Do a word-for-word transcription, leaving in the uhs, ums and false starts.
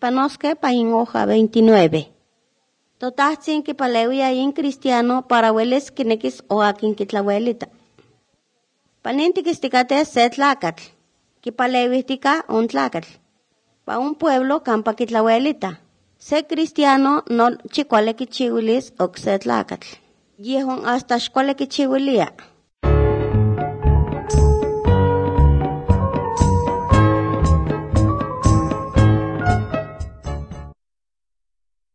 panosque pa in hoja veintinueve. Totahtzin kipaleuia in cristiano para hueles kinekis o akin kitlahuelita. Panintikistikate se tlacatl, kipaleuihtika un tlacatl. Pa un pueblo campa kitlahuelita. Se cristiano no chicuale kichiwilis ok se tlacatl. Yehon hasta xcuale kichiwilia.